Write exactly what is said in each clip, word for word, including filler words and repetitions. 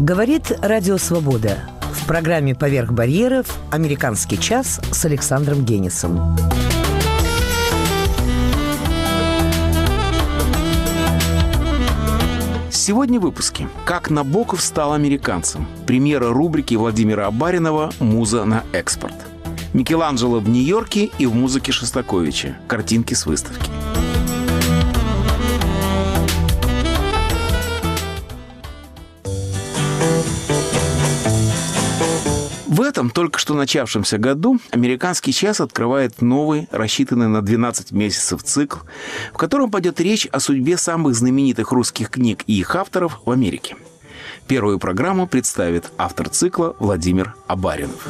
Говорит Радио Свобода. В программе «Поверх барьеров» «Американский час» с Александром Генисом. Сегодня в выпуске. Как Набоков стал американцем. Премьера рубрики Владимира Абаринова «Муза на экспорт». Микеланджело в Нью-Йорке и в музыке Шостаковича. Картинки с выставки. В этом только что начавшемся году «Американский час» открывает новый, рассчитанный на двенадцать месяцев цикл, в котором пойдет речь о судьбе самых знаменитых русских книг и их авторов в Америке. Первую программу представит автор цикла Владимир Абаринов.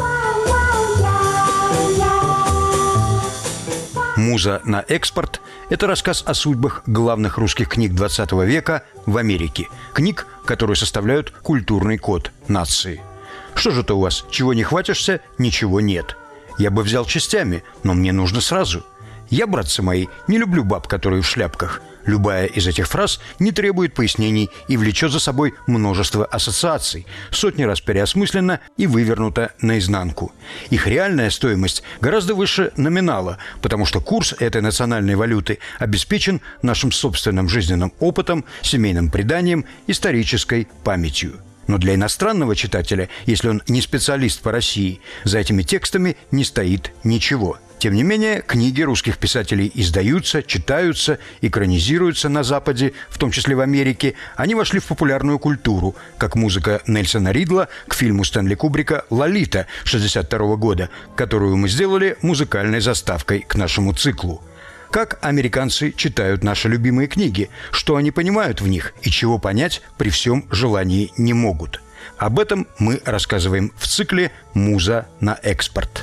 «Муза на экспорт» – это рассказ о судьбах главных русских книг двадцатого века в Америке. Книг, которые составляют культурный код нации. Что же это у вас? Чего не хватишься, ничего нет. Я бы взял частями, но мне нужно сразу. Я, братцы мои, не люблю баб, которые в шляпках. Любая из этих фраз не требует пояснений и влечет за собой множество ассоциаций, сотни раз переосмысленно и вывернута наизнанку. Их реальная стоимость гораздо выше номинала, потому что курс этой национальной валюты обеспечен нашим собственным жизненным опытом, семейным преданием, исторической памятью. Но для иностранного читателя, если он не специалист по России, за этими текстами не стоит ничего. Тем не менее, книги русских писателей издаются, читаются, экранизируются на Западе, в том числе в Америке. Они вошли в популярную культуру, как музыка Нельсона Ридла к фильму Стэнли Кубрика «Лолита» шестьдесят второго года, которую мы сделали музыкальной заставкой к нашему циклу. Как американцы читают наши любимые книги, что они понимают в них и чего понять при всем желании не могут. Об этом мы рассказываем в цикле «Муза на экспорт».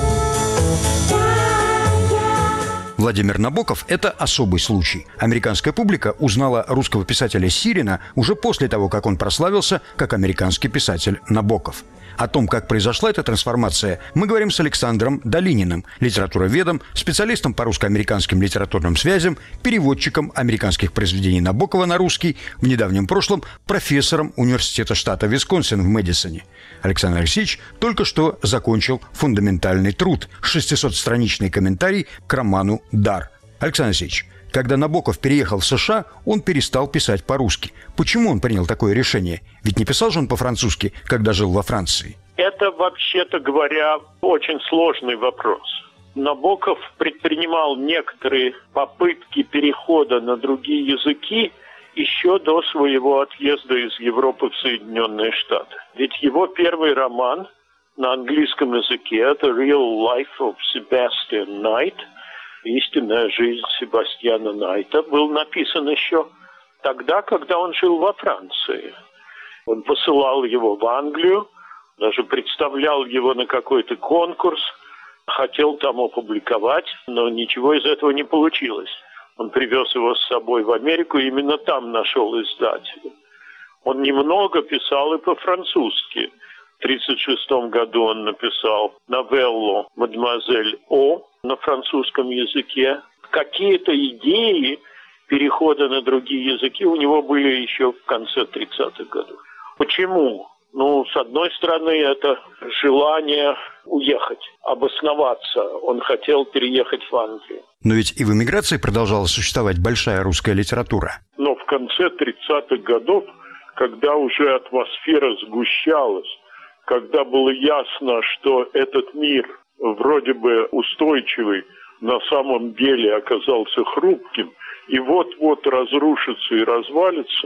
Владимир Набоков – это особый случай. Американская публика узнала русского писателя Сирина уже после того, как он прославился как американский писатель Набоков. О том, как произошла эта трансформация, мы говорим с Александром Долининым, литературоведом, специалистом по русско-американским литературным связям, переводчиком американских произведений Набокова на русский, в недавнем прошлом профессором университета штата Висконсин в Мэдисоне. Александр Алексеевич только что закончил фундаментальный труд – шестисотстраничный комментарий к роману «Дар». Александр Алексеевич, когда Набоков переехал в США, он перестал писать по-русски. Почему он принял такое решение? Ведь не писал же он по-французски, когда жил во Франции. Это, вообще-то говоря, очень сложный вопрос. Набоков предпринимал некоторые попытки перехода на другие языки еще до своего отъезда из Европы в Соединенные Штаты. Ведь его первый роман на английском языке – это «Real Life of Sebastian Knight», «Истинная жизнь Себастьяна Найта», был написан еще тогда, когда он жил во Франции. Он посылал его в Англию, даже представлял его на какой-то конкурс, хотел там опубликовать, но ничего из этого не получилось. Он привез его с собой в Америку и именно там нашел издателя. Он немного писал и по-французски. В тысяча девятьсот тридцать шестом году он написал новеллу «Мадемуазель О» на французском языке. Какие-то идеи перехода на другие языки у него были еще в конце тридцатых годов. Почему? Ну, с одной стороны, это желание уехать, обосноваться. Он хотел переехать в Англию. Но ведь и в эмиграции продолжала существовать большая русская литература. Но в конце тридцатых годов, когда уже атмосфера сгущалась, когда было ясно, что этот мир вроде бы устойчивый, на самом деле оказался хрупким и вот-вот разрушится и развалится,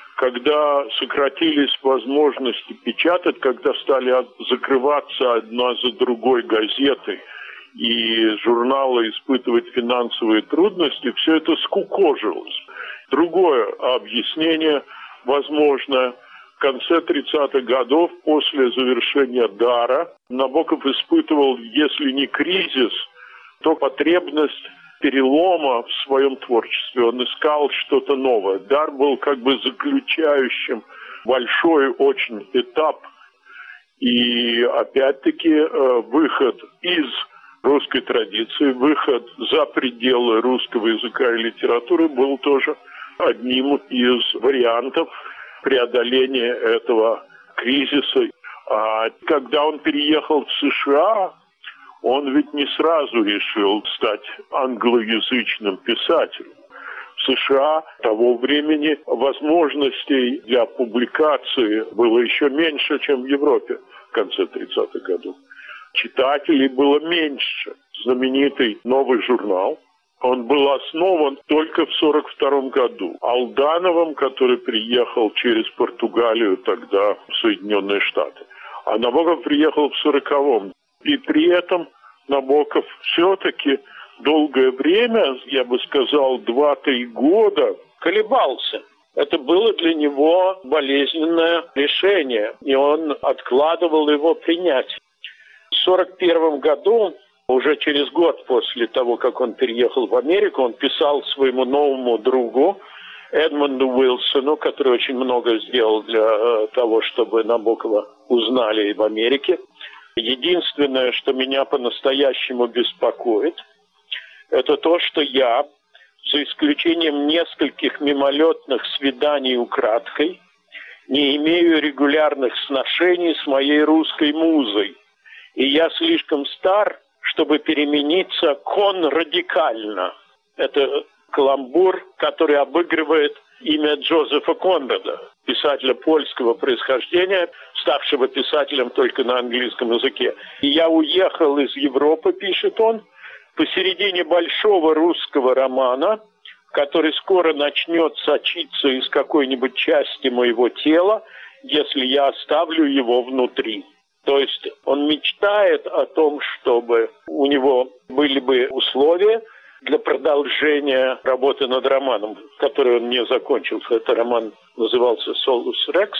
когда сократились возможности печатать, когда стали закрываться одна за другой газеты и журналы испытывать финансовые трудности, все это скукожилось. Другое объяснение возможно. В конце тридцатых годов, после завершения «Дара», Набоков испытывал, если не кризис, то потребность перелома в своем творчестве. Он искал что-то новое. «Дар» был как бы заключающим большой очень этап. И опять-таки выход из русской традиции, выход за пределы русского языка и литературы был тоже одним из вариантов преодоления этого кризиса. А когда он переехал в США, он ведь не сразу решил стать англоязычным писателем. В США того времени возможностей для публикации было еще меньше, чем в Европе в конце тридцатых годов. Читателей было меньше. Знаменитый «Новый журнал», он был основан только в сорок втором году Алдановым, который приехал через Португалию тогда в Соединенные Штаты. А Набоков приехал в сороковом. И при этом Набоков все-таки долгое время, я бы сказал, два-три года колебался. Это было для него болезненное решение, и он откладывал его принять. В сорок первом году, уже через год после того, как он переехал в Америку, он писал своему новому другу Эдмунду Уилсону, который очень много сделал для того, чтобы Набокова узнали и в Америке. Единственное, что меня по-настоящему беспокоит, это то, что я, за исключением нескольких мимолетных свиданий украдкой, не имею регулярных сношений с моей русской музой. И я слишком стар, чтобы перемениться конрадикально. Это каламбур, который обыгрывает имя Джозефа Конрада, писателя польского происхождения, ставшего писателем только на английском языке. И я уехал из Европы, пишет он, посередине большого русского романа, который скоро начнет сочиться из какой-нибудь части моего тела, если я оставлю его внутри. То есть он мечтает о том, чтобы у него были бы условия для продолжения работы над романом, который он не закончил. Этот роман назывался «Солус Рекс».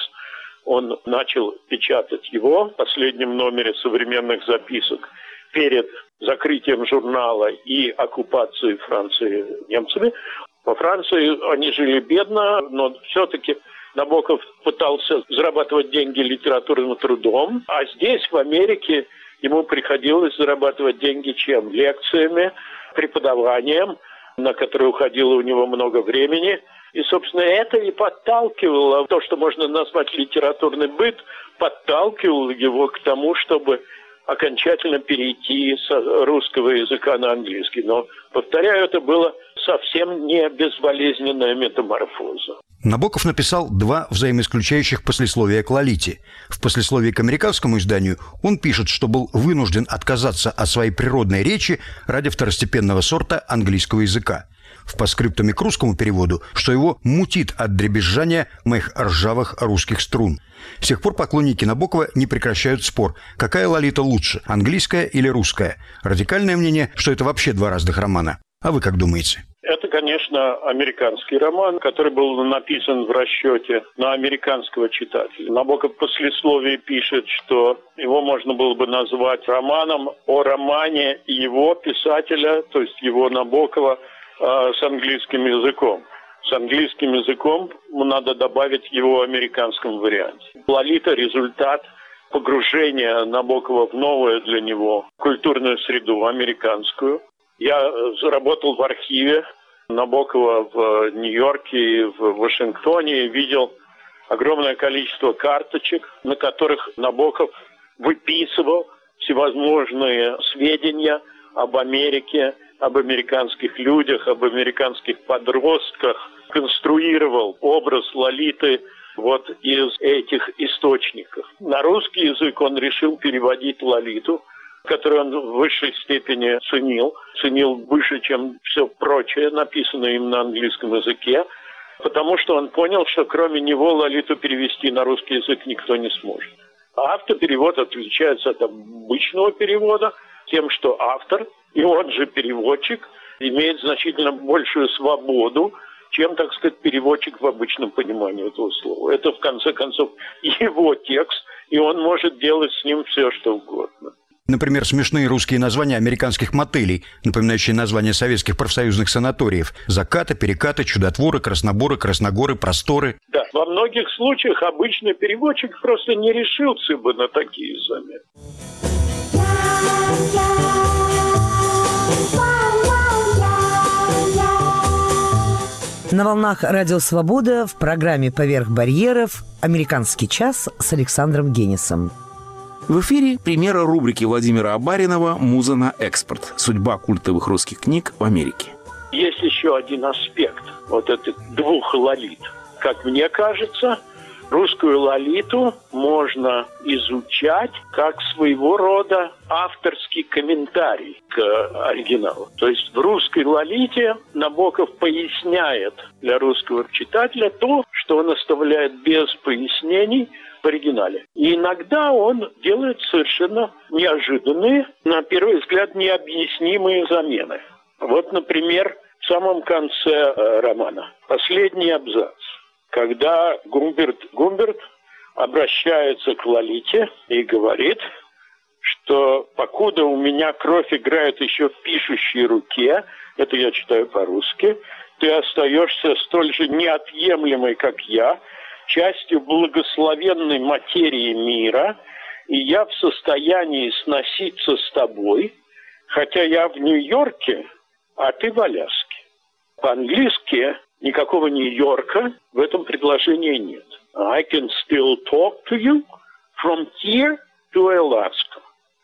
Он начал печатать его в последнем номере современных записок перед закрытием журнала и оккупацией Франции немцами. Во Франции они жили бедно, но все-таки Набоков пытался зарабатывать деньги литературным трудом, а здесь, в Америке, ему приходилось зарабатывать деньги чем? Лекциями, преподаванием, на которое уходило у него много времени. И, собственно, это и подталкивало, то, что можно назвать литературный быт, подталкивало его к тому, чтобы окончательно перейти с русского языка на английский. Но, повторяю, это было совсем не безболезненная метаморфоза. Набоков написал два взаимоисключающих послесловия к «Лолите». В послесловии к американскому изданию он пишет, что был вынужден отказаться от своей природной речи ради второстепенного сорта английского языка. В постскриптуме к русскому переводу, что его мутит от дребезжания моих ржавых русских струн. С тех пор поклонники Набокова не прекращают спор, какая «Лолита» лучше, английская или русская. Радикальное мнение, что это вообще два разных романа. А вы как думаете? Это, конечно, американский роман, который был написан в расчете на американского читателя. Набоков в послесловии пишет, что его можно было бы назвать романом о романе его писателя, то есть его Набокова, э, с английским языком. С английским языком надо добавить его американском варианте. «Лолита» – результат погружения Набокова в новую для него культурную среду, американскую. Я работал в архиве Набокова в Нью-Йорке и в Вашингтоне и видел огромное количество карточек, на которых Набоков выписывал всевозможные сведения об Америке, об американских людях, об американских подростках, конструировал образ Лолиты вот из этих источников. На русский язык он решил переводить Лолиту, который он в высшей степени ценил, ценил выше, чем все прочее, написанное им на английском языке, потому что он понял, что кроме него Лолиту перевести на русский язык никто не сможет. Автоперевод отличается от обычного перевода тем, что автор, и он же переводчик, имеет значительно большую свободу, чем, так сказать, переводчик в обычном понимании этого слова. Это, в конце концов, его текст, и он может делать с ним все, что угодно. Например, смешные русские названия американских мотелей, напоминающие названия советских профсоюзных санаториев. Закаты, перекаты, чудотворы, красноборы, красногоры, просторы. Да, во многих случаях обычный переводчик просто не решился бы на такие заметки. На волнах Радио Свобода в программе «Поверх барьеров» «Американский час» с Александром Генисом. В эфире премьера рубрики Владимира Абаринова «Муза на экспорт. Судьба культовых русских книг в Америке». Есть еще один аспект вот этих двух лолит. Как мне кажется, русскую лолиту можно изучать как своего рода авторский комментарий к оригиналу. То есть в русской лолите Набоков поясняет для русского читателя то, что он оставляет без пояснений в оригинале. И иногда он делает совершенно неожиданные, на первый взгляд, необъяснимые замены. Вот, например, в самом конце э, романа, последний абзац, когда Гумберт Гумберт обращается к Лолите и говорит, что покуда у меня кровь играет еще в пишущей руке, это я читаю по-русски, ты остаешься столь же неотъемлемой, как я, частью благословенной материи мира, и я в состоянии сноситься с тобой, хотя я в Нью-Йорке, а ты в Аляске. По-английски никакого Нью-Йорка в этом предложении нет. I can still talk to you from here to Alaska.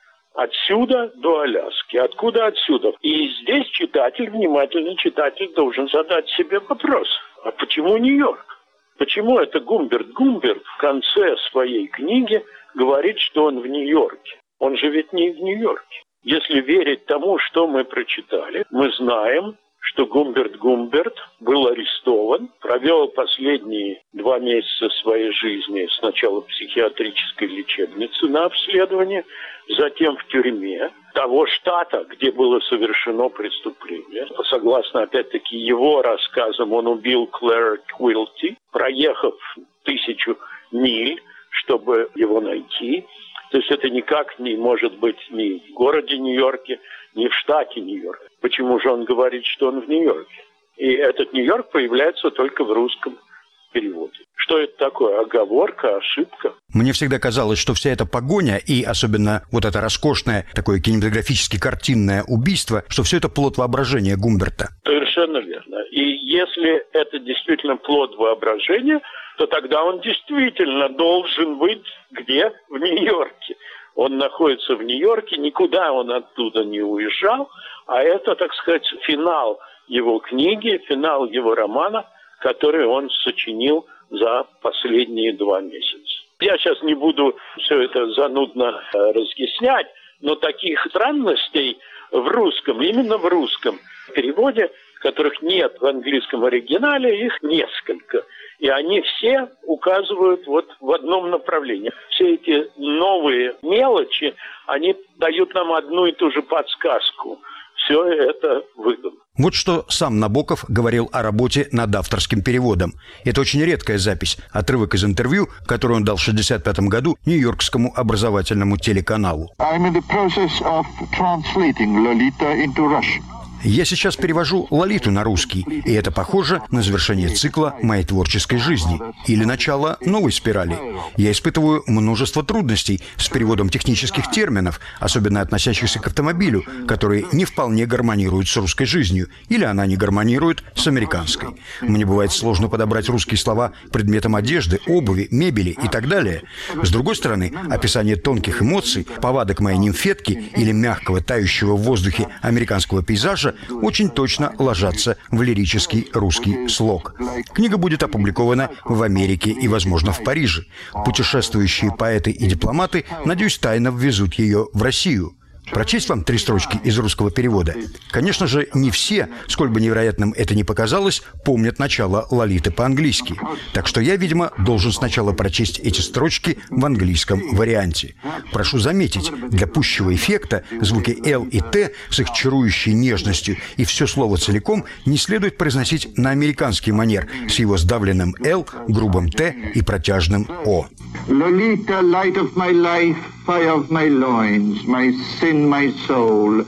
Отсюда до Аляски. Откуда отсюда? И здесь читатель, внимательный читатель, должен задать себе вопрос. А почему Нью-Йорк? Почему это Гумберт Гумберт в конце своей книги говорит, что он в Нью-Йорке? Он же ведь не в Нью-Йорке. Если верить тому, что мы прочитали, мы знаем, что Гумберт Гумберт был арестован, провел последние два месяца своей жизни сначала в психиатрической лечебнице на обследовании, затем в тюрьме того штата, где было совершено преступление. Согласно, опять-таки, его рассказам, он убил Клэр Квилти, проехав тысячу миль, чтобы его найти. То есть это никак не может быть ни в городе Нью-Йорке, ни в штате Нью-Йорк. Почему же он говорит, что он в Нью-Йорке? И этот Нью-Йорк появляется только в русском переводе. Что это такое? Оговорка, ошибка? Мне всегда казалось, что вся эта погоня и особенно вот это роскошное такое кинематографически картинное убийство, что все это плод воображения Гумберта. Совершенно верно. И если это действительно плод воображения, то тогда он действительно должен быть где? В Нью-Йорке. Он находится в Нью-Йорке, никуда он оттуда не уезжал, а это, так сказать, финал его книги, финал его романа, который он сочинил за последние два месяца. Я сейчас не буду все это занудно разъяснять, но таких странностей в русском, именно в русском переводе, которых нет в английском оригинале, их несколько. И они все указывают вот в одном направлении. Все эти новые мелочи, они дают нам одну и ту же подсказку. Все это выгодно. Вот что сам Набоков говорил о работе над авторским переводом. Это очень редкая запись, отрывок из интервью, который он дал в шестьдесят пятом году Нью-Йоркскому образовательному телеканалу. I'm in the process of translating Lolita into Russian. Я сейчас перевожу «Лолиту» на русский, и это похоже на завершение цикла моей творческой жизни или начало новой спирали. Я испытываю множество трудностей с переводом технических терминов, особенно относящихся к автомобилю, которые не вполне гармонируют с русской жизнью, или она не гармонирует с американской. Мне бывает сложно подобрать русские слова к предметам одежды, обуви, мебели и так далее. С другой стороны, описание тонких эмоций, повадок моей нимфетки или мягкого тающего в воздухе американского пейзажа очень точно ложатся в лирический русский слог. Книга будет опубликована в Америке и, возможно, в Париже. Путешествующие поэты и дипломаты, надеюсь, тайно ввезут ее в Россию. Прочесть вам три строчки из русского перевода? Конечно же, не все, сколь бы невероятным это ни показалось, помнят начало «Лолиты» по-английски. Так что я, видимо, должен сначала прочесть эти строчки в английском варианте. Прошу заметить, для пущего эффекта звуки «л» и «т» с их чарующей нежностью и все слово целиком не следует произносить на американский манер с его сдавленным «л», грубым «т» и протяжным «о». Lolita, light of my life, fire of my loins, my sin, my soul.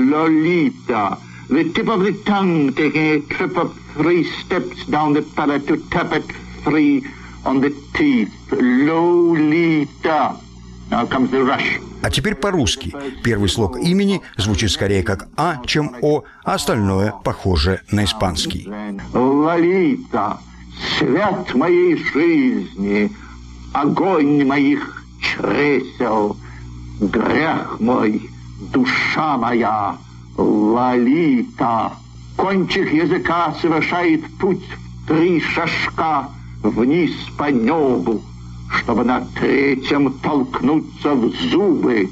Lolita, the tip of the tongue taking a trip of three steps down the palate to tap it free on the teeth. Lolita, Now comes the rush. А теперь по-русски. Первый слог имени звучит скорее как «а», чем «о», а остальное похоже на испанский. Лолита, свет моей жизни, огонь моих чресел, грех мой, душа моя, Лолита. Кончик языка совершает путь в три шажка вниз по небу, чтобы на третьем толкнуться в зубы.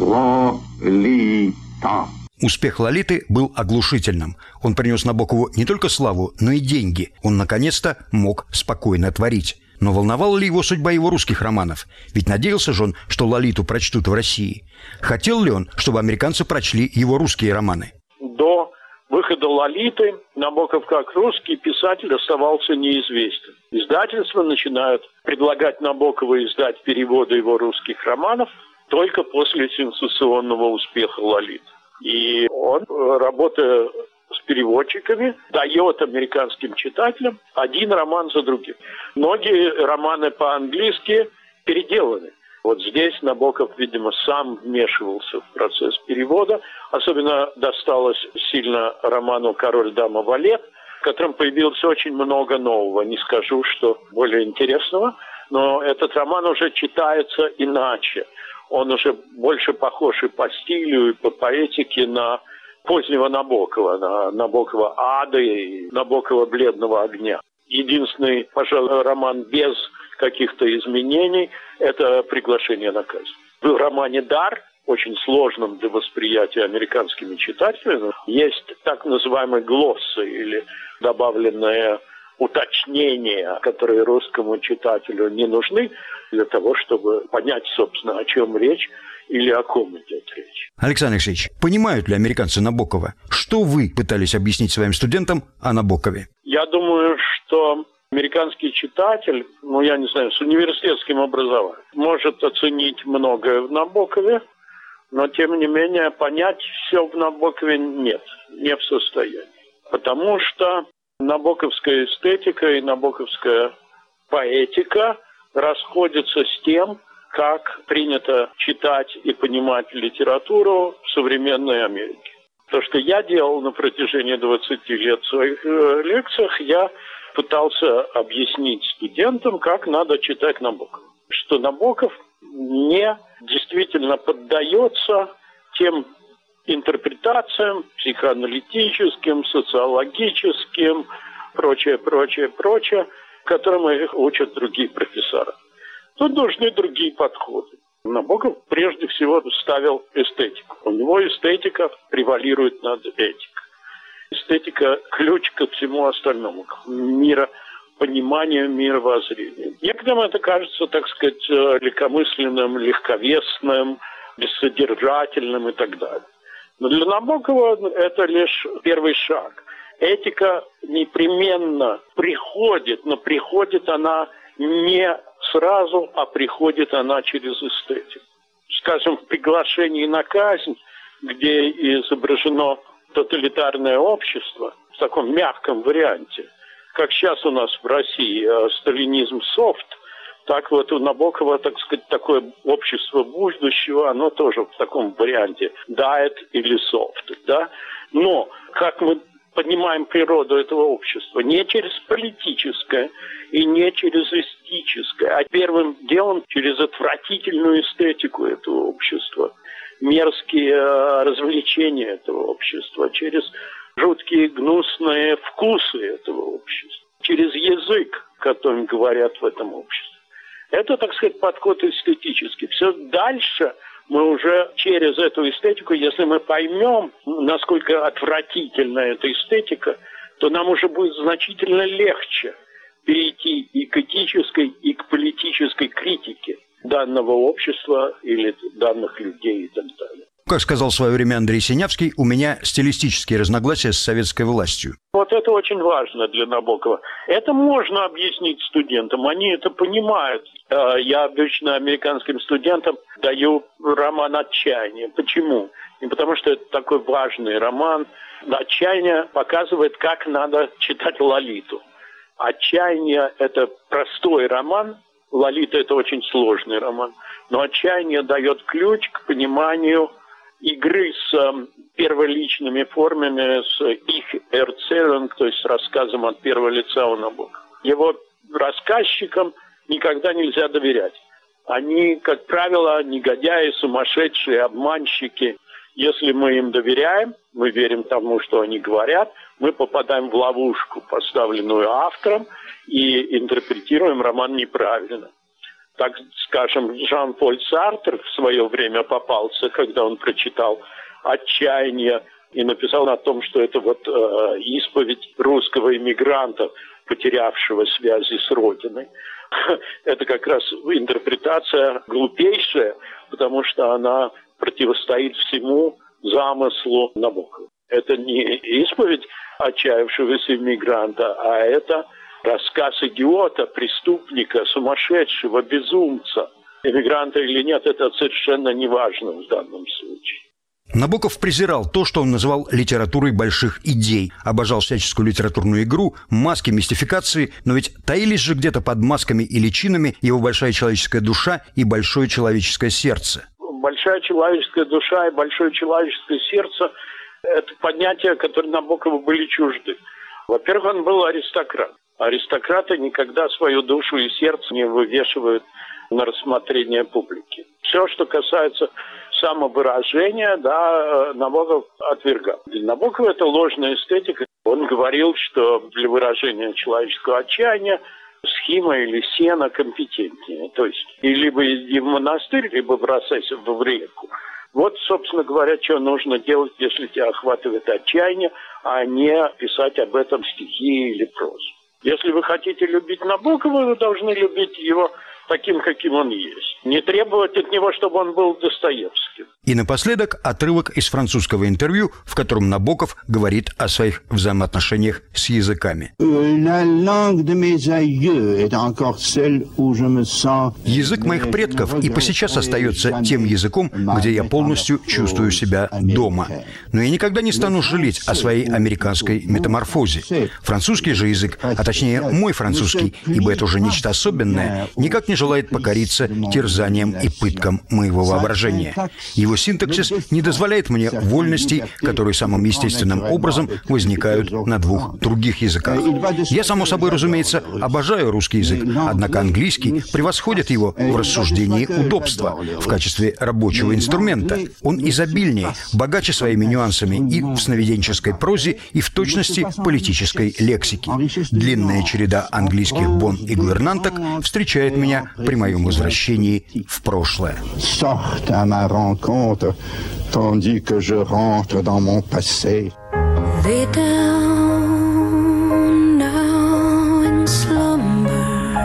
Лолита. Успех Лолиты был оглушительным. Он принес Набокову не только славу, но и деньги. Он, наконец-то, мог спокойно творить. Но волновала ли его судьба его русских романов? Ведь надеялся же он, что Лолиту прочтут в России. Хотел ли он, чтобы американцы прочли его русские романы? До выхода «Лолиты» Набоков как русский писатель оставался неизвестен. Издательства начинают предлагать Набокову издать переводы его русских романов только после сенсационного успеха «Лолиты». И он, работая с переводчиками, дает американским читателям один роман за другим. Многие романы по-английски переделаны. Вот здесь Набоков, видимо, сам вмешивался в процесс перевода. Особенно досталось сильно роману «Король, дама, валет», в котором появилось очень много нового. Не скажу, что более интересного, но этот роман уже читается иначе. Он уже больше похож и по стилю, и по поэтике на позднего Набокова, на Набокова «Ады» и Набокова «Бледного огня». Единственный, пожалуй, роман без каких-то изменений – это «Приглашение на казнь». В романе «Дар», очень сложном для восприятия американскими читателями, есть так называемые глоссы или добавленные уточнения, которые русскому читателю не нужны для того, чтобы понять, собственно, о чем речь или о ком идет речь. Александр Алексеевич, понимают ли американцы Набокова? Что вы пытались объяснить своим студентам о Набокове? Я думаю, что американский читатель, ну, я не знаю, с университетским образованием, может оценить многое в Набокове, но, тем не менее, понять все в Набокове нет, не в состоянии. Потому что набоковская эстетика и набоковская поэтика расходятся с тем, как принято читать и понимать литературу в современной Америке. То, что я делал на протяжении двадцати лет в своих э, лекциях, я пытался объяснить студентам, как надо читать Набокова. Что Набоков не действительно поддается тем интерпретациям психоаналитическим, социологическим, прочее, прочее, прочее, которым их учат другие профессора. Тут нужны другие подходы. Набоков прежде всего ставил эстетику. У него эстетика превалирует над этикой. Эстетика – ключ ко всему остальному, к миропониманию, мировоззрению. Некоторым это кажется, так сказать, легкомысленным, легковесным, бессодержательным и так далее. Но для Набокова это лишь первый шаг. Этика непременно приходит, но приходит она не сразу, а приходит она через эстетику. Скажем, в «Приглашении на казнь», где изображено тоталитарное общество в таком мягком варианте, как сейчас у нас в России сталинизм софт, так вот у Набокова, так сказать, такое общество будущего, оно тоже в таком варианте diet или soft, да. Но как мы понимаем природу этого общества не через политическое и не через эстетическое, а первым делом через отвратительную эстетику этого общества, мерзкие развлечения этого общества, через жуткие гнусные вкусы этого общества, через язык, которым говорят в этом обществе. Это, так сказать, подход эстетический. Все дальше мы уже через эту эстетику, если мы поймем, насколько отвратительна эта эстетика, то нам уже будет значительно легче перейти и к этической, и к политической критике данного общества или данных людей и так далее. Как сказал в свое время Андрей Синявский, у меня стилистические разногласия с советской властью. Вот это очень важно для Набокова. Это можно объяснить студентам, они это понимают. Я обычно американским студентам даю роман «Отчаяние». Почему? Не потому что это такой важный роман. «Отчаяние» показывает, как надо читать Лолиту. «Отчаяние» – это простой роман, «Лолита» – это очень сложный роман. Но отчаяние дает ключ к пониманию игры с перволичными формами, с их erzählung, то есть с рассказом от первого лица у Набокова. Его рассказчикам никогда нельзя доверять. Они, как правило, негодяи, сумасшедшие, обманщики. Если мы им доверяем, мы верим тому, что они говорят, мы попадаем в ловушку, поставленную автором, и интерпретируем роман неправильно. Так, скажем, Жан-Поль Сартр в свое время попался, когда он прочитал «Отчаяние» и написал о том, что это вот э, исповедь русского иммигранта, потерявшего связи с родиной. Это как раз интерпретация глупейшая, потому что она противостоит всему замыслу Набокова. Это не исповедь отчаявшегося иммигранта, а это рассказ идиота, преступника, сумасшедшего, безумца. Иммигранта или нет, это совершенно не важно в данном случае. Набоков презирал то, что он называл литературой больших идей, обожал всяческую литературную игру, маски, мистификации, но ведь таились же где-то под масками и личинами его большая человеческая душа и большое человеческое сердце. Большая человеческая душа и большое человеческое сердце – это понятия, которые Набокову были чужды. Во-первых, он был аристократ. Аристократы никогда свою душу и сердце не вывешивают на рассмотрение публики. Все, что касается самовыражения, да, Набоков отвергал. Для Набокова это ложная эстетика. Он говорил, что для выражения человеческого отчаяния схема или сено компетентнее. То есть, и либо иди в монастырь, либо бросайся в реку. Вот, собственно говоря, что нужно делать, если тебя охватывает отчаяние, а не писать об этом стихи или прозу. Если вы хотите любить Набокова, вы должны любить его таким, каким он есть. Не требовать от него, чтобы он был Достоевским. И напоследок отрывок из французского интервью, в котором Набоков говорит о своих взаимоотношениях с языками. Язык моих предков и по сейчас остается тем языком, где я полностью чувствую себя дома. Но я никогда не стану жалеть о своей американской метаморфозе. Французский же язык, а точнее мой французский, ибо это уже нечто особенное, никак не желает покориться терзаниям и пыткам моего воображения. Его синтаксис не дозволяет мне вольностей, которые самым естественным образом возникают на двух других языках. Я, само собой, разумеется, обожаю русский язык, однако английский превосходит его в рассуждении удобства в качестве рабочего инструмента. Он изобильнее, богаче своими нюансами и в сновиденческой прозе, и в точности политической лексики. Длинная череда английских бон и гувернанток встречает меня при моем возвращении в прошлое. Tandis que je rentre dans mon passé. Lay down now in slumber.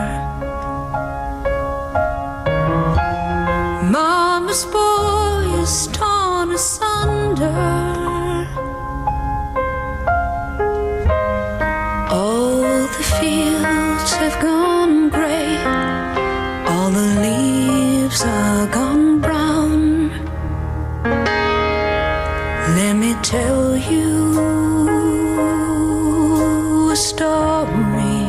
Mama's boy is torn asunder. All the fields have gone gray. All the leaves are gone brown. Let me tell you a story.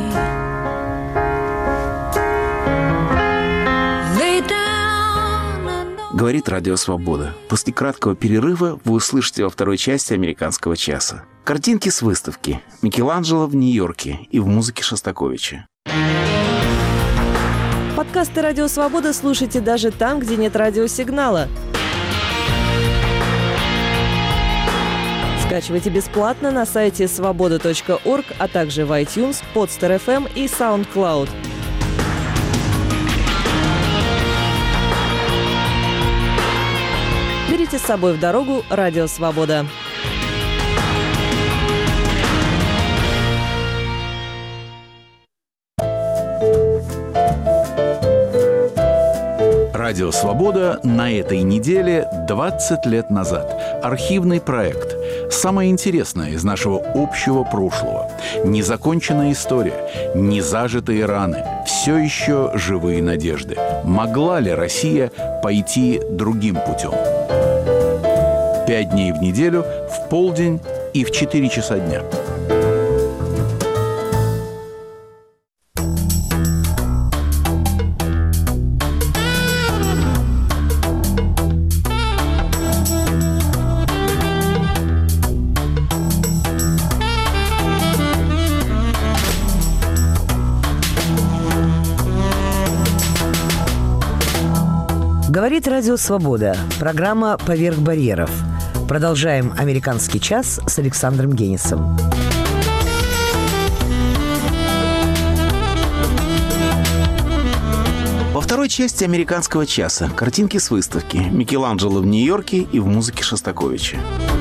Lay down and... Говорит Радио Свобода. После краткого перерыва вы услышите во второй части «Американского часа» картинки с выставки Микеланджело в Нью-Йорке и в музыке Шостаковича. Подкасты «Радио Свобода» слушайте даже там, где нет радиосигнала. Скачивайте бесплатно на сайте свобода точка орг, а также в iTunes, Podster эф эм и SoundCloud. Берите с собой в дорогу «Радио Свобода». Радио «Свобода» на этой неделе двадцать лет назад. Архивный проект. Самое интересное из нашего общего прошлого. Незаконченная история, незажитые раны, все еще живые надежды. Могла ли Россия пойти другим путем? Пять дней в неделю, в полдень и в четыре часа дня. Говорит Радио Свобода. Программа «Поверх барьеров». Продолжаем «Американский час» с Александром Генисом. Во второй части «Американского часа» картинки с выставки Микеланджело в Нью-Йорке и в музыке Шостаковича.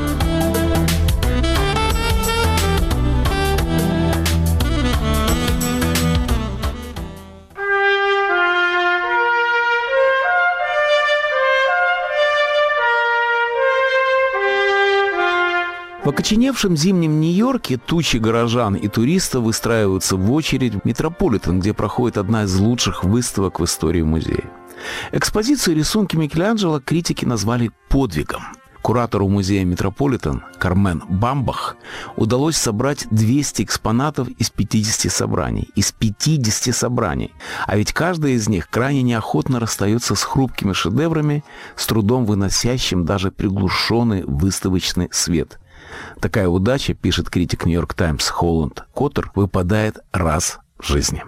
В окоченевшем зимнем Нью-Йорке тучи горожан и туристов выстраиваются в очередь в Метрополитен, где проходит одна из лучших выставок в истории музея. Экспозицию рисунки Микеланджело критики назвали подвигом. Куратору музея Метрополитен Кармен Бамбах удалось собрать двести экспонатов из пятидесяти собраний. Из пятидесяти собраний. А ведь каждая из них крайне неохотно расстается с хрупкими шедеврами, с трудом выносящим даже приглушенный выставочный свет. Такая удача, пишет критик «Нью-Йорк Таймс» Холланд Коттер, выпадает раз в жизни.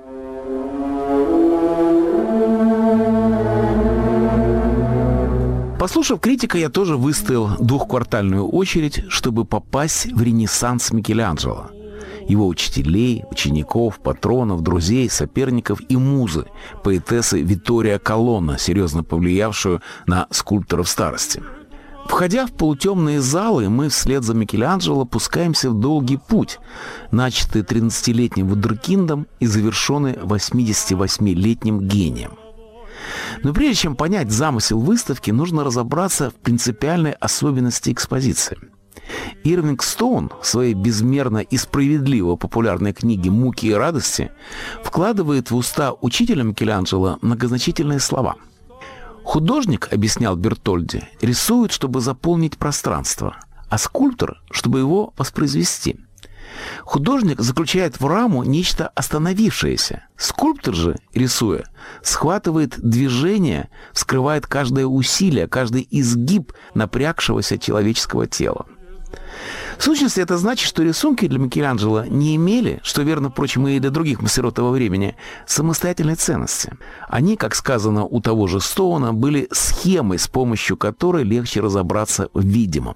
Послушав критика, я тоже выстоял двухквартальную очередь, чтобы попасть в ренессанс Микеланджело. Его учителей, учеников, патронов, друзей, соперников и музы, поэтессы Виттория Колонна, серьезно повлиявшую на скульпторов старости. Входя в полутемные залы, мы вслед за Микеланджело пускаемся в долгий путь, начатый тринадцатилетним вундеркиндом и завершенный восьмидесятивосьмилетним гением. Но прежде чем понять замысел выставки, нужно разобраться в принципиальной особенности экспозиции. Ирвинг Стоун в своей безмерно и справедливо популярной книге «Муки и радости» вкладывает в уста учителя Микеланджело многозначительные слова. Художник, объяснял Бертольди, рисует, чтобы заполнить пространство, а скульптор, чтобы его воспроизвести. Художник заключает в раму нечто остановившееся. Скульптор же, рисуя, схватывает движение, вскрывает каждое усилие, каждый изгиб напрягшегося человеческого тела. В сущности, это значит, что рисунки для Микеланджело не имели, что верно, впрочем, и для других мастеров того времени, самостоятельной ценности. Они, как сказано у того же Стоуна, были схемой, с помощью которой легче разобраться в видимом.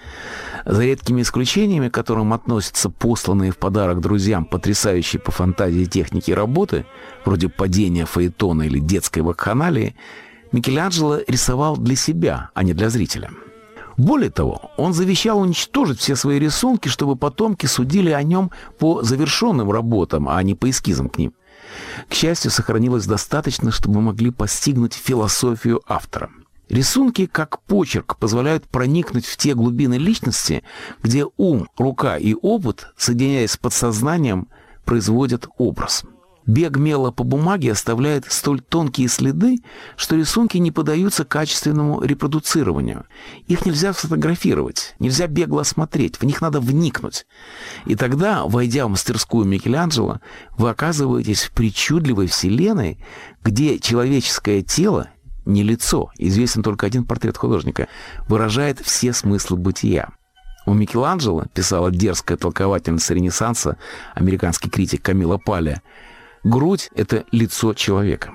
За редкими исключениями, к которым относятся посланные в подарок друзьям потрясающие по фантазии техники работы, вроде падения фаэтона или детской вакханалии, Микеланджело рисовал для себя, а не для зрителя. Более того, он завещал уничтожить все свои рисунки, чтобы потомки судили о нем по завершенным работам, а не по эскизам к ним. К счастью, сохранилось достаточно, чтобы мы могли постигнуть философию автора. Рисунки, как почерк, позволяют проникнуть в те глубины личности, где ум, рука и опыт, соединяясь с подсознанием, производят образ. Бег мела по бумаге оставляет столь тонкие следы, что рисунки не поддаются качественному репродуцированию. Их нельзя сфотографировать, нельзя бегло осмотреть, в них надо вникнуть. И тогда, войдя в мастерскую Микеланджело, вы оказываетесь в причудливой вселенной, где человеческое тело, не лицо, известен только один портрет художника, выражает все смыслы бытия. У Микеланджело, писала дерзкая толковательница Ренессанса, американский критик Камила Пале, грудь – это лицо человека.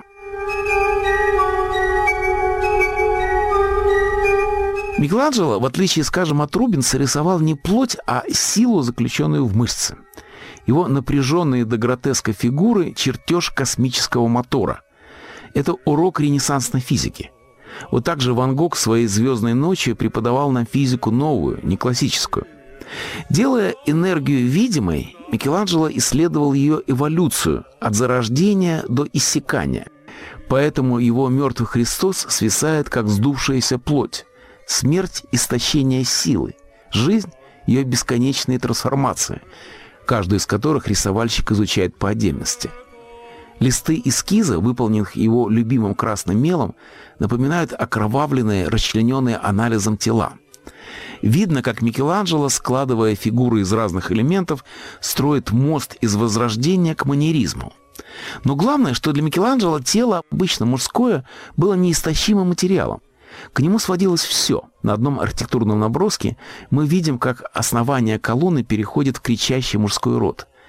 Микеланджело, в отличие, скажем, от Рубенса, рисовал не плоть, а силу, заключенную в мышцы. Его напряженные до гротеска фигуры – чертеж космического мотора. Это урок ренессансной физики. Вот так же Ван Гог в своей «Звездной ночи» преподавал нам физику новую, не классическую. Делая энергию видимой, Микеланджело исследовал ее эволюцию от зарождения до иссякания. Поэтому его «Мертвый Христос» свисает, как сдувшаяся плоть. Смерть – истощение силы. Жизнь – ее бесконечные трансформации, каждую из которых рисовальщик изучает по отдельности. Листы эскиза, выполненных его любимым красным мелом, напоминают окровавленные, расчлененные анализом тела. Видно, как Микеланджело, складывая фигуры из разных элементов, строит мост из возрождения к маньеризму. Но главное, что для Микеланджело тело, обычно мужское, было неистощимым материалом. К нему сводилось все. На одном архитектурном наброске мы видим, как основание колонны переходит в кричащий мужской род.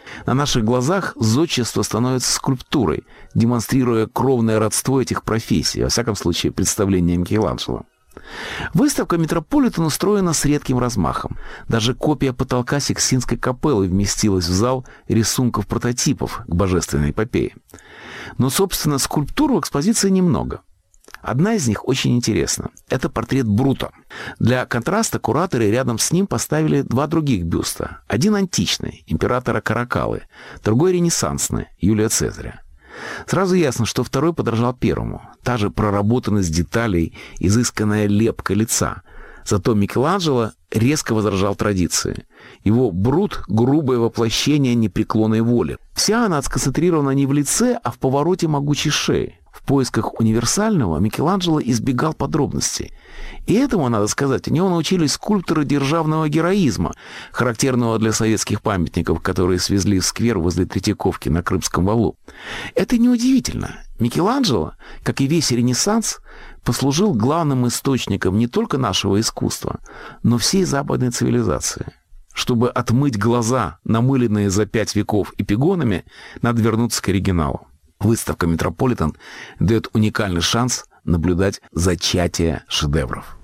На наших глазах зодчество становится скульптурой, демонстрируя кровное родство этих профессий, во всяком случае, представление Микеланджело. Выставка «Метрополитен» устроена с редким размахом. Даже копия потолка Сикстинской капеллы вместилась в зал рисунков-прототипов к божественной эпопее. Но, собственно, скульптур в экспозиции немного. Одна из них очень интересна. Это портрет Брута. Для контраста кураторы рядом с ним поставили два других бюста. Один античный, императора Каракалы, другой ренессансный, Юлия Цезаря. Сразу ясно, что второй подражал первому. Та же проработанность деталей, изысканная лепка лица. Зато Микеланджело резко возражал традиции. Его Брут — грубое воплощение непреклонной воли. Вся она сконцентрирована не в лице, а в повороте могучей шеи. В поисках универсального Микеланджело избегал подробностей. И этому, надо сказать, у него научились скульпторы державного героизма, характерного для советских памятников, которые свезли в сквер возле Третьяковки на Крымском валу. Это неудивительно. Микеланджело, как и весь Ренессанс, послужил главным источником не только нашего искусства, но всей западной цивилизации. Чтобы отмыть глаза, намыленные за пять веков эпигонами, надо вернуться к оригиналу. Выставка «Метрополитен» дает уникальный шанс наблюдать зачатие шедевров.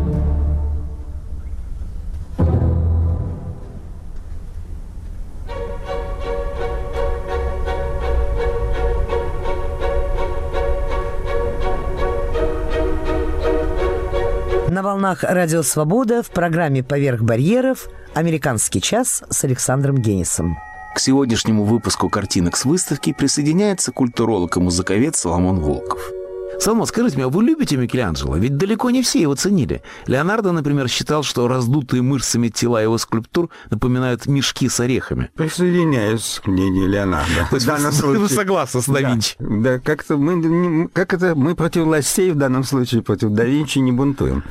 На волнах «Радио Свобода» в программе «Поверх барьеров» «Американский час» с Александром Генисом. К сегодняшнему выпуску картинок с выставки присоединяется культуролог и музыковед Соломон Волков. Соломон, скажите мне, а вы любите Микеланджело? Ведь далеко не все его ценили. Леонардо, например, считал, что раздутые мышцами тела его скульптур напоминают мешки с орехами. Присоединяюсь к мнению Леонардо. То есть вы согласны с да Винчи? Да, как-то мы, как это, мы против властей в данном случае, против да Винчи не бунтуем.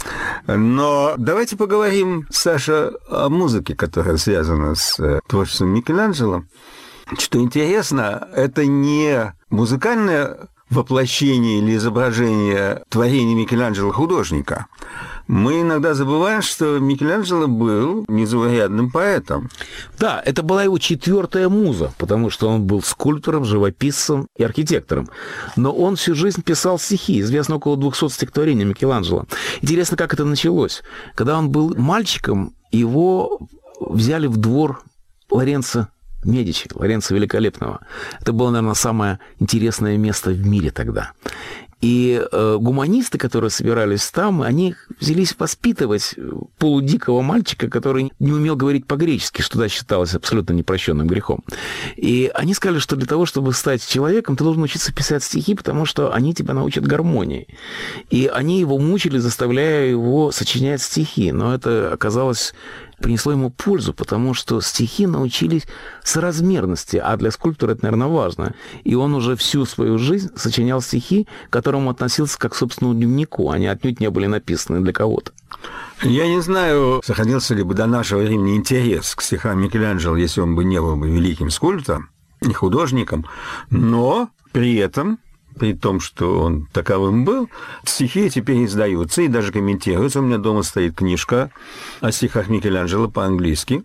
Но давайте поговорим, Саша, о музыке, которая связана с творчеством Микеланджело. Что интересно, это не музыкальное воплощение или изображение творения Микеланджело художника. Мы иногда забываем, что Микеланджело был незаурядным поэтом. Да, это была его четвертая муза, потому что он был скульптором, живописцем и архитектором. Но он всю жизнь писал стихи. Известно около двухсот стихотворений Микеланджело. Интересно, как это началось. Когда он был мальчиком, его взяли в двор Лоренцо Медичи, Лоренцо Великолепного. Это было, наверное, самое интересное место в мире тогда. И э, гуманисты, которые собирались там, они взялись воспитывать полудикого мальчика, который не умел говорить по-гречески, что тогда считалось абсолютно непрощенным грехом. И они сказали, что для того, чтобы стать человеком, ты должен учиться писать стихи, потому что они тебя научат гармонии. И они его мучили, заставляя его сочинять стихи. Но это оказалось... принесло ему пользу, потому что стихи научились соразмерности, а для скульптора это, наверное, важно. И он уже всю свою жизнь сочинял стихи, к которым относился как к собственному дневнику, они отнюдь не были написаны для кого-то. Я не знаю, сохранился ли бы до нашего времени интерес к стихам Микеланджело, если он бы не был бы великим скульптором и художником, но при этом... при том, что он таковым был, стихи теперь издаются и даже комментируются. У меня дома стоит книжка о стихах Микеланджело по-английски.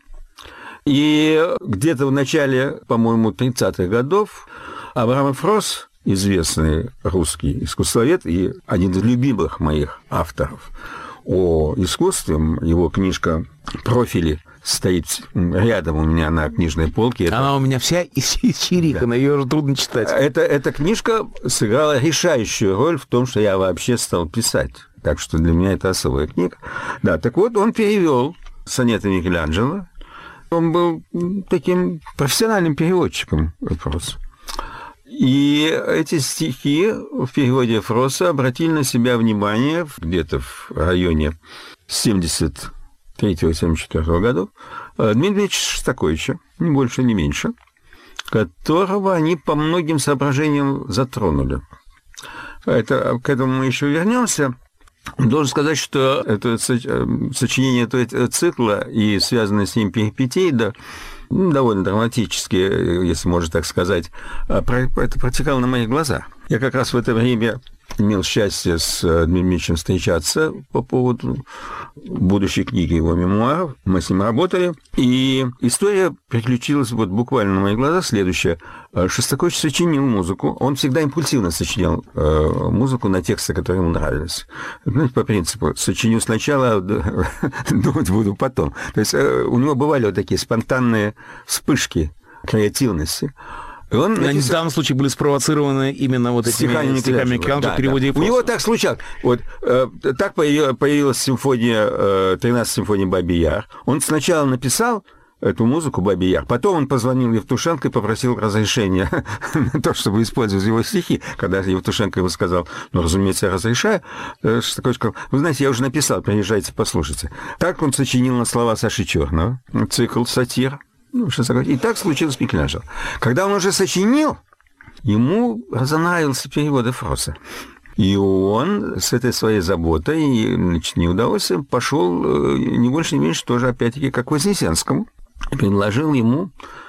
И где-то в начале, по-моему, тридцатых годов Абрам Фрос, известный русский искусствовед и один из любимых моих авторов о искусстве, его книжка «Профили» стоит рядом у меня на книжной полке. Она это... у меня вся исчерихана, да. Ее уже трудно читать. Это, эта книжка сыграла решающую роль в том, что я вообще стал писать. Так что для меня это особая книга. Да, так вот, он перевел сонеты Микеланджело. Он был таким профессиональным переводчиком Фроса. И эти стихи в переводе Фроса обратили на себя внимание где-то в районе семьдесят третьего — семьдесят четвёртого годов Дмитрия Шостаковича, ни больше, ни меньше, которого они по многим соображениям затронули. Это, к этому мы еще вернемся. Должен сказать, что это сочинение этого цикла и связанные с ним перипетии, да, довольно драматические, если можно так сказать, это протекало на моих глазах. Я как раз в это время имел счастье с Дмитрием Дмитриевичем встречаться по поводу будущей книги его мемуаров. Мы с ним работали. И история приключилась вот буквально на моих глазах следующая. Шостакович сочинил музыку. Он всегда импульсивно сочинял музыку на тексты, которые ему нравились. Знаете, по принципу, сочиню сначала, думать буду потом. То есть у него бывали вот такие спонтанные вспышки креативности. Он, Они в данном случае были спровоцированы именно вот этими стихами Микеланджело в переводе да, да. У него так случалось. Вот, э, так появилась, появилась симфония, э, тринадцатая симфония «Бабий Яр». Он сначала написал эту музыку «Бабий Яр», потом он позвонил Евтушенко и попросил разрешения на то, чтобы использовать его стихи. Когда Евтушенко ему сказал, ну, разумеется, я разрешаю, Шостакович сказал, вы знаете, я уже написал, приезжайте, послушайте. Так он сочинил на слова Саши Черного цикл «Сатир». Ну, и так случилось с Микеланджело. Когда он уже сочинил, ему разонравился перевод Эфроса. И он с этой своей заботой, значит, неудовольствием пошел не больше, не меньше, тоже опять-таки, как Вознесенскому. И предложил ему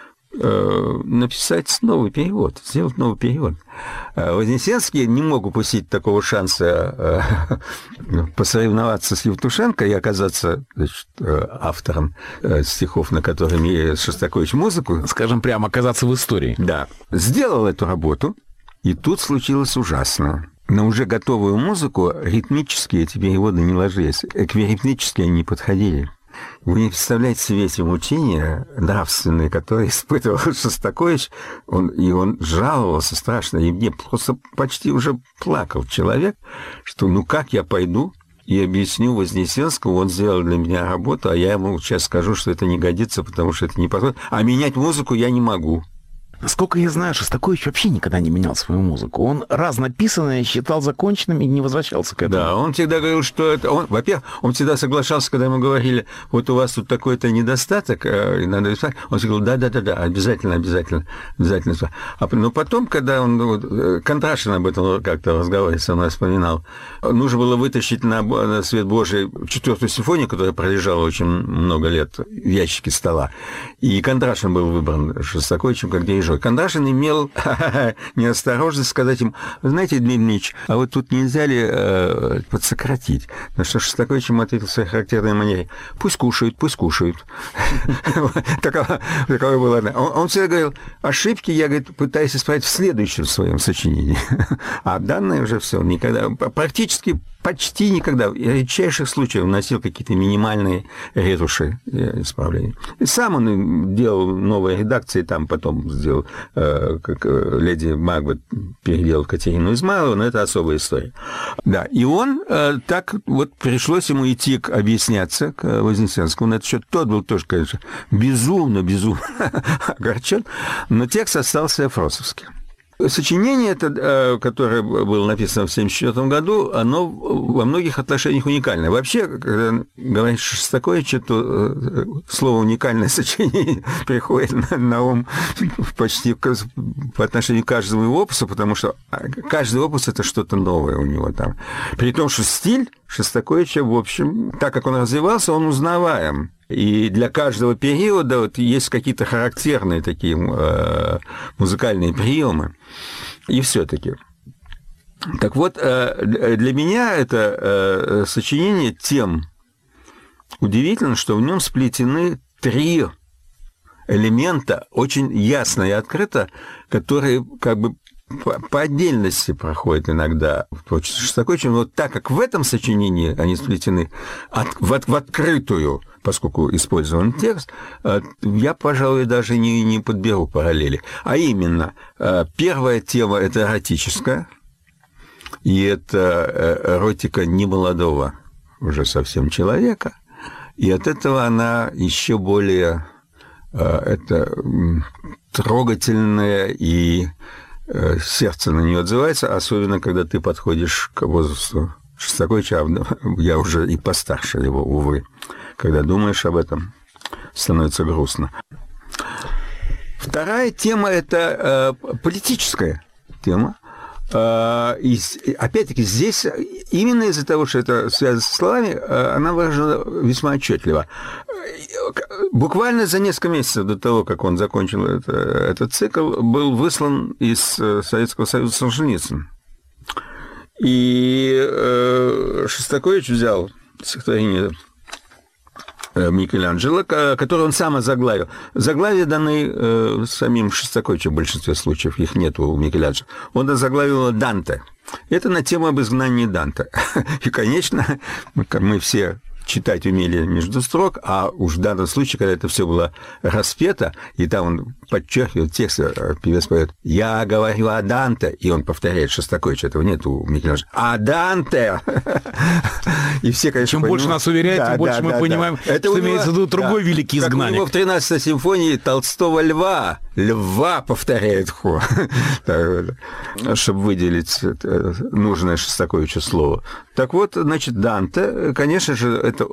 э, написать новый перевод, сделать новый перевод. Вознесенский не мог упустить такого шанса э, посоревноваться с Евтушенко и оказаться, значит, автором э, стихов, на которые имеет Шостакович музыку. Скажем прямо, оказаться в истории. Да. Сделал эту работу, и тут случилось ужасно. На уже готовую музыку ритмические эти переводы не ложились, эквиритмически они не подходили. Вы не представляете себе эти мучения нравственные, которые испытывал Шостакович, он, и он жаловался страшно, и мне просто почти уже плакал человек, что ну как я пойду и объясню Вознесенскому, он сделал для меня работу, а я ему сейчас скажу, что это не годится, потому что это не подходит, а менять музыку я не могу. Насколько я знаю, Шостакович вообще никогда не менял свою музыку. Он раз написанное считал законченным и не возвращался к этому. Да, он всегда говорил, что это... Он, во-первых, он всегда соглашался, когда ему говорили, вот у вас тут такой-то недостаток, и надо исправить. Он всегда говорил, да-да-да, обязательно, обязательно, обязательно. А, но потом, когда он... Вот, Контрашин об этом как-то в разговоре со мной вспоминал, нужно было вытащить на, на свет Божий четвертую симфонию, которая пролежала очень много лет в ящике стола. И Контрашин был выбран Шостаковичем как дирижер. Кондрашин имел неосторожность сказать им, вы знаете, Дмитрий Дмитриевич, а вот тут нельзя ли э, подсократить? На что Шостакович ему ответил в своей характерной манере, пусть кушают, пусть кушают. Таково было. Он всегда говорил, ошибки я, говорит, пытаюсь исправить в следующем своем сочинении. А данное уже все никогда, практически почти никогда, в редчайших случаях вносил какие-то минимальные ретуши исправления. И сам он делал новые редакции, там потом сделал, э, как э, леди Макбет переделал Катерину Измайлову, но это особая история. Да, и он э, так вот пришлось ему идти к, объясняться к Вознесенскому на этот счет. Тот был тоже, конечно, безумно, безумно огорчен, но текст остался эфросовский. Сочинение это, которое было написано в тысяча девятьсот семьдесят четвёртом году, оно во многих отношениях уникальное. Вообще, когда говоришь Шостаковича, то слово «уникальное сочинение» приходит на ум почти по отношению к каждому его опусу, потому что каждый опус – это что-то новое у него там. При том, что стиль Шостаковича, в общем, так как он развивался, он узнаваем. И для каждого периода вот есть какие-то характерные такие э, музыкальные приемы. И все-таки. Так вот, э, для меня это э, сочинение тем удивительно, что в нем сплетены три элемента очень ясно и открыто, которые как бы по, по отдельности проходят иногда в творчестве Шостаковича, но так как в этом сочинении они сплетены от, в, в открытую, поскольку использован текст, я, пожалуй, даже не, не подберу параллели. А именно, первая тема – это эротическая, и это эротика немолодого уже совсем человека, и от этого она еще более это, трогательная, и сердце на нее отзывается, особенно когда ты подходишь к возрасту Шостаковича, я уже и постарше его, увы. Когда думаешь об этом, становится грустно. Вторая тема – это э, политическая тема. Э, и, опять-таки, здесь именно из-за того, что это связано со словами, э, она выражена весьма отчетливо. Буквально за несколько месяцев до того, как он закончил это, этот цикл, был выслан из Советского Союза Солженицын. И э, Шостакович взял стихотворение Микеланджело, которое он сам озаглавил. Заглавия даны э, самим Шостаковичем в большинстве случаев, их нет у Микеланджело. Он озаглавил «Данте». Это на тему об изгнании Данте. И, конечно, мы, мы все читать умели между строк, а уж в данном случае, когда это все было распето, и там он подчеркивает текст, певец поет «Я говорю о Данте», и он повторяет Шостакович, этого нет у Микеланджело. «А Данте!» И все, конечно, Чем больше нас уверяют, тем больше мы понимаем, что имеется в виду другой великий изгнанник. Как у него в тринадцатой симфонии Толстого льва, льва повторяет хор, чтобы выделить нужное Шостаковичу слово. Так вот, значит, Данте, конечно же, это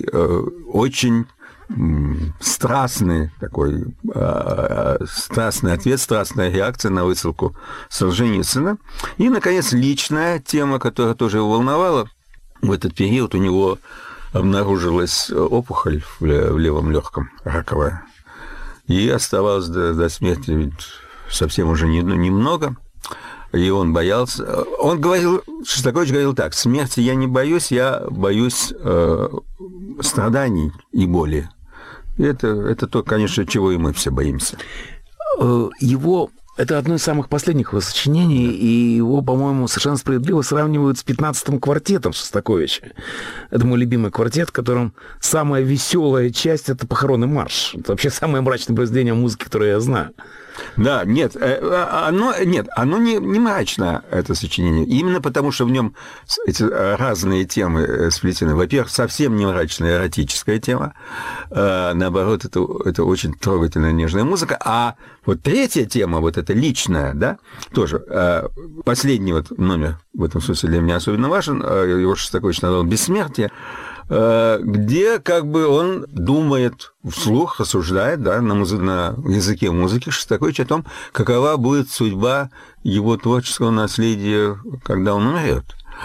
очень страстный такой, страстный ответ, страстная реакция на высылку Солженицына. И, наконец, личная тема, которая тоже его волновала. В этот период у него обнаружилась опухоль в левом легком, раковая. И оставалось до, до смерти ведь совсем уже немного. И он боялся. Он говорил, Шостакович говорил так: смерти я не боюсь, я боюсь э, страданий и боли. И это, это то, конечно, чего и мы все боимся. Его... Это одно из самых последних его сочинений, и его, по-моему, совершенно справедливо сравнивают с пятнадцатым квартетом Шостаковича. Это мой любимый квартет, в котором самая веселая часть — это похоронный марш. Это вообще самое мрачное произведение музыки, которое я знаю. Да, нет, оно, нет, оно не, не мрачное, это сочинение, именно потому, что в нем эти разные темы сплетены. Во-первых, совсем не мрачная эротическая тема, наоборот, это, это очень трогательная, нежная музыка, а вот третья тема, вот эта личная, да, тоже, последний вот номер в этом смысле для меня особенно важен, его Шостакович назвал «Бессмертие», где как бы он думает вслух, рассуждает, да, на, муз... на языке музыки Шостакович о том, какова будет судьба его творческого наследия, когда он умрет.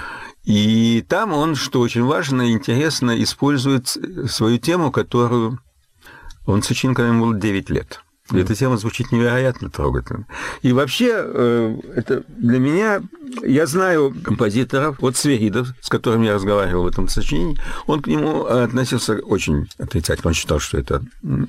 И там он, что очень важно и интересно, использует свою тему, которую он сочинил, когда ему было девять лет. И эта тема звучит невероятно трогательно. И вообще, это для меня, я знаю композиторов, вот Свиридов, с которым я разговаривал в этом сочинении, он к нему относился очень отрицательно. Он считал, что это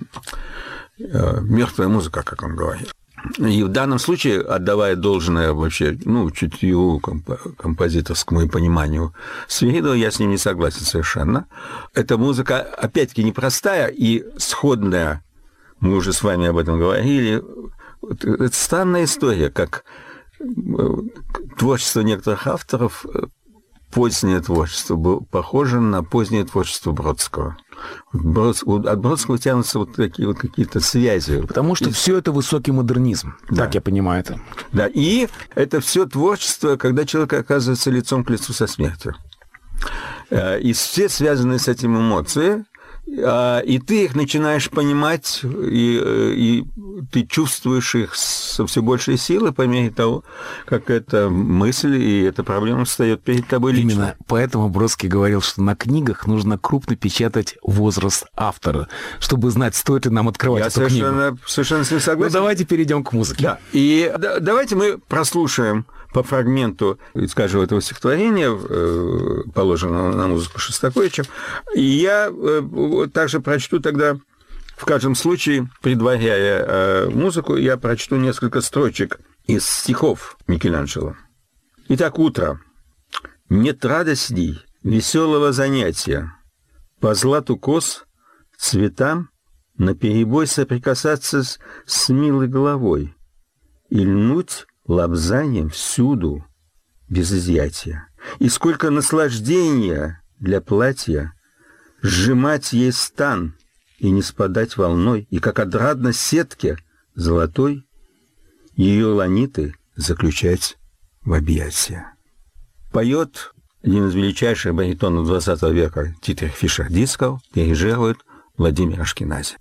мертвая музыка, как он говорил. И в данном случае, отдавая должное вообще, ну, чутью композиторскому и пониманию Свиридова, я с ним не согласен совершенно. Эта музыка, опять-таки, непростая и сходная. Мы уже с вами об этом говорили. Это странная история, как творчество некоторых авторов, позднее творчество было похоже на позднее творчество Бродского. От Бродского тянутся вот такие вот какие-то связи. Потому что и... все это высокий модернизм, да. Так я понимаю это. Да, и это все творчество, когда человек оказывается лицом к лицу со смертью. И все связанные с этим эмоции, и ты их начинаешь понимать, и, и ты чувствуешь их со все большей силой по мере того, как эта мысль и эта проблема встает перед тобой лично. Именно поэтому Бродский говорил, что на книгах нужно крупно печатать возраст автора, чтобы знать, стоит ли нам открывать Я эту совершенно, книгу. совершенно с ним согласен. Ну, давайте перейдем к музыке. Да. И да, давайте мы прослушаем по фрагменту, скажем, этого стихотворения, положенного на музыку Шостаковича. И я также прочту тогда, в каждом случае, предваряя музыку, я прочту несколько строчек из стихов Микеланджело. Итак, утро. Нет радостей, веселого занятия. По злату кос, цветам, наперебой соприкасаться с, с милой головой и льнуть лобзанием всюду без изъятия. И сколько наслаждения для платья сжимать ей стан и не спадать волной, и как отрадно сетке золотой ее ланиты заключать в объятия. Поет один из величайших баритонов двадцатого века Дитрих Фишер-Дискоу, дирижирует Владимир Ашкенази.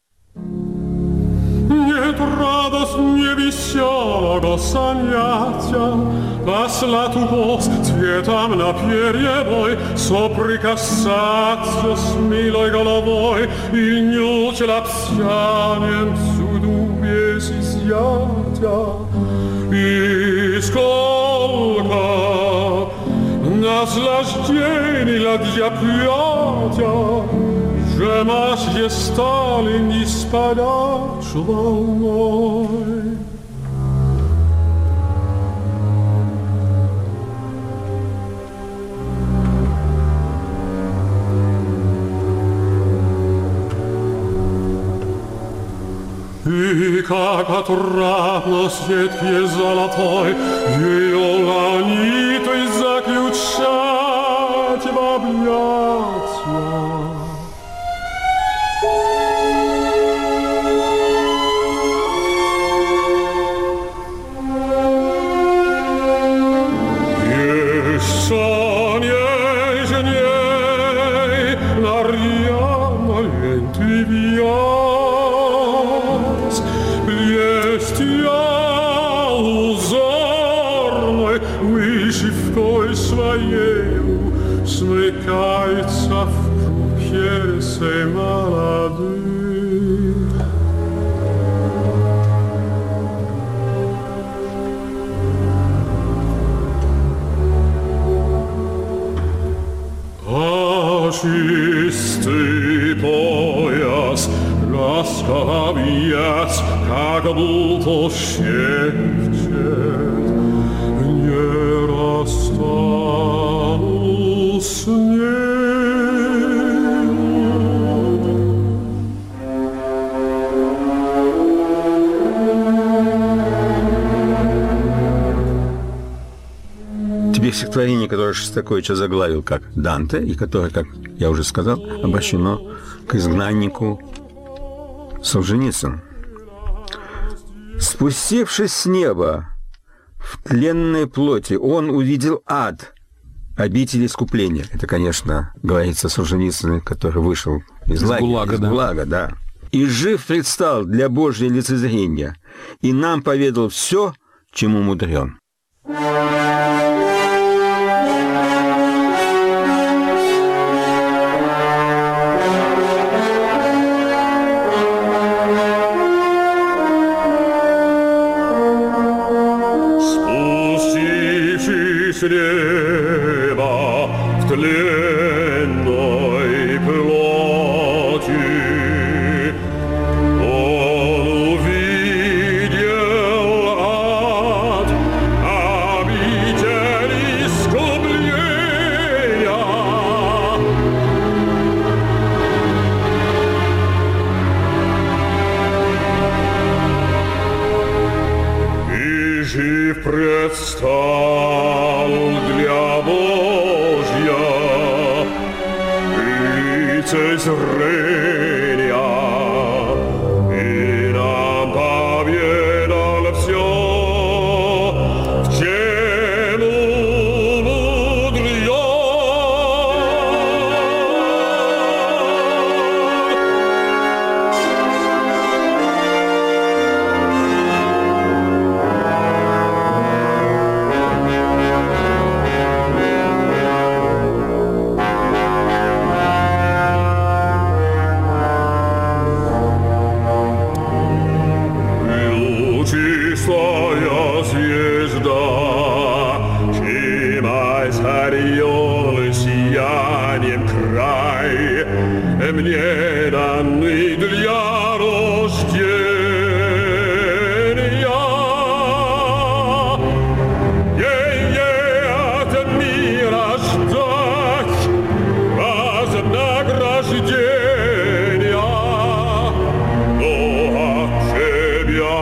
Нет радость не веселого занятия, по злату коз цветом на перье мой соприкасаться с милой головой и льнуть лапсянием всюду без изъятия. И сколько naslaždění ladě pjatě, že máš je stále ní spadáč volnoj. И как отрадно светке золотой ее ланитой заключать в объятия. Еще нежней на рьяно ленты вьяз, блестя узорной вышивкой своею, смыкается в круг ересей молодых. А чистый пояс ласковец, как будто шепчет, не расстану с нею. Тебе стихотворение, которое Шостакович озаглавил как Данте, и которое, как я уже сказал, обращено к изгнаннику Солженицыну. Спустившись с неба в тленной плоти, он увидел ад, обитель искупления. Это, конечно, говорится о Солженицыне, который вышел из, из лагеря, ГУЛАГа, из да. ГУЛАГа, да. И жив предстал для Божьего лицезрения, и нам поведал все, чему мудрен. Спустившись с неба в тленной плоти, он увидел ад, обитель искупления. И жив предстал для Божья лицезрения, и нам поведал все, в чему мудрен. Лучистая звезда, чимай озарён сиянием край, мне данный для рождения. Ей-ей от мира ждать вознаграждения, но от тебя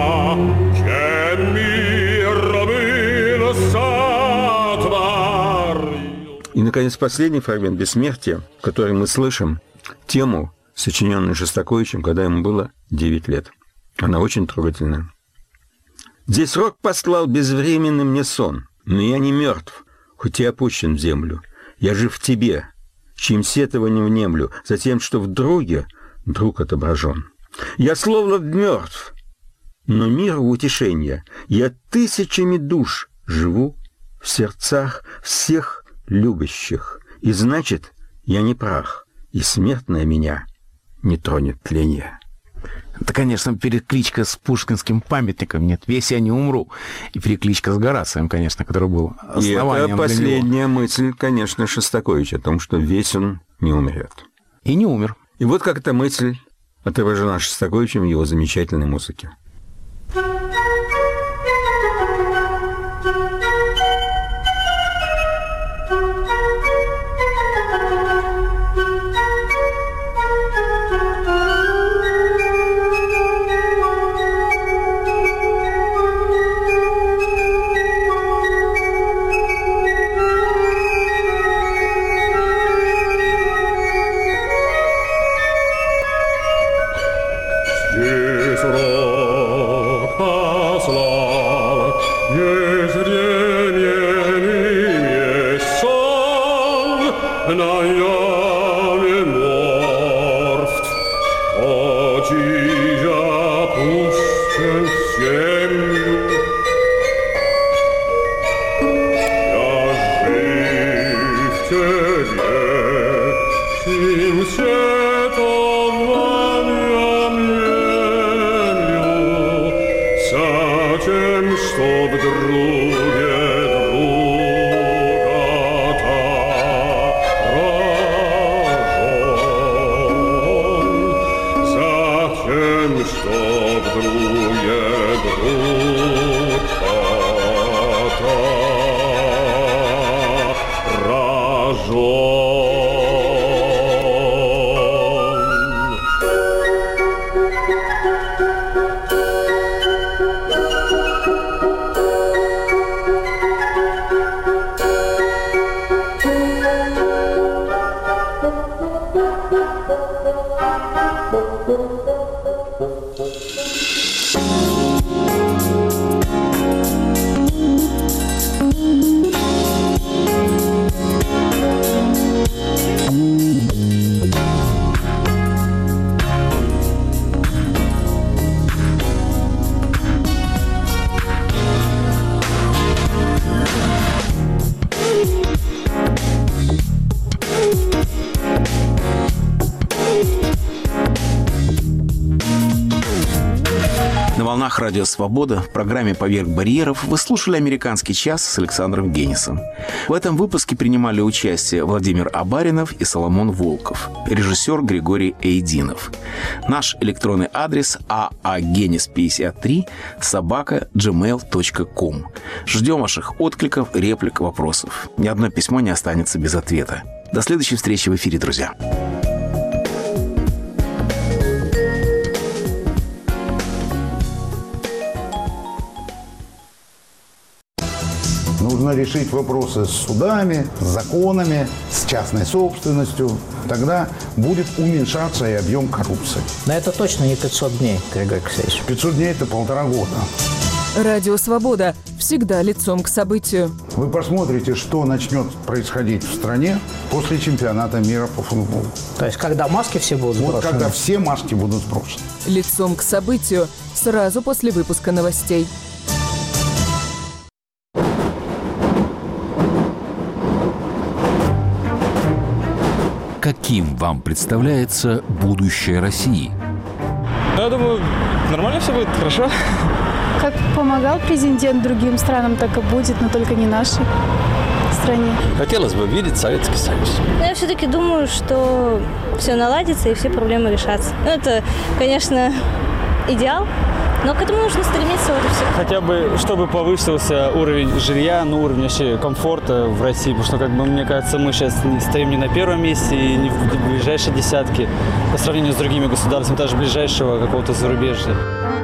И, наконец, последний фрагмент «Бессмертия», в котором мы слышим тему, сочиненную Шостаковичем, когда ему было девять лет. Она очень трогательная. «Здесь рок послал безвременный мне сон, но я не мертв, хоть и опущен в землю. Я жив в тебе, чьим сетованием внемлю, за тем, что в друге друг отображен. Я словно мертв, но мир в утешение. Я тысячами душ живу в сердцах всех любящих, и значит, я не прах, и смертное меня не тронет тление». Это, конечно, перекличка с пушкинским памятником. Нет, весь я не умру. И перекличка с Горацием, конечно, который был основанием. И это последняя мысль, конечно, Шостаковича о том, что весь он не умрет. И не умер. И вот как эта мысль отражена Шостаковичем в его замечательной музыке. Радио «Свобода» в программе «Поверх барьеров» вы слушали «Американский час» с Александром Генисом. В этом выпуске принимали участие Владимир Абаринов и Соломон Волков, режиссер Григорий Эйдинов. Наш электронный адрес а а генис пятьдесят три собака джимейл точка ком. Ждем ваших откликов, реплик, вопросов. Ни одно письмо не останется без ответа. До следующей встречи в эфире, друзья. Нужно решить вопросы с судами, с законами, с частной собственностью. Тогда будет уменьшаться и объем коррупции. Но это точно не пятьсот дней, Григорий Алексеевич. пятьсот дней – это полтора года. Радио «Свобода» всегда лицом к событию. Вы посмотрите, что начнет происходить в стране после чемпионата мира по футболу. То есть, когда маски все будут сброшены? Вот когда все маски будут сброшены. Лицом к событию сразу после выпуска новостей. Каким вам представляется будущее России? Я думаю, нормально все будет, хорошо. Как помогал президент другим странам, так и будет, но только не нашей стране. Хотелось бы видеть Советский Союз. Но я все-таки думаю, что все наладится и все проблемы решатся. Ну, это, конечно, идеал, но к этому нужно стремиться, вот и все. Хотя бы, чтобы повысился уровень жилья, ну, уровень вообще комфорта в России, потому что, как бы, мне кажется, мы сейчас стоим не на первом месте и не в ближайшей десятке по сравнению с другими государствами, даже ближайшего какого-то зарубежья.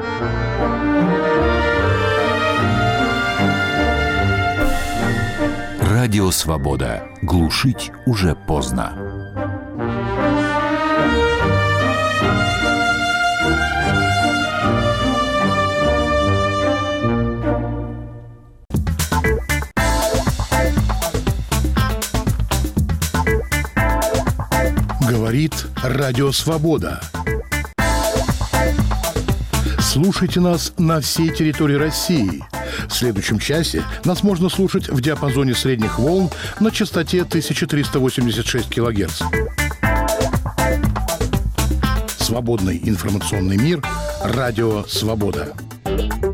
Радио «Свобода». Глушить уже поздно. Говорит Радио «Свобода». Слушайте нас на всей территории России. В следующем часе нас можно слушать в диапазоне средних волн на частоте тысяча триста восемьдесят шесть килогерц. Свободный информационный мир. Радио «Свобода».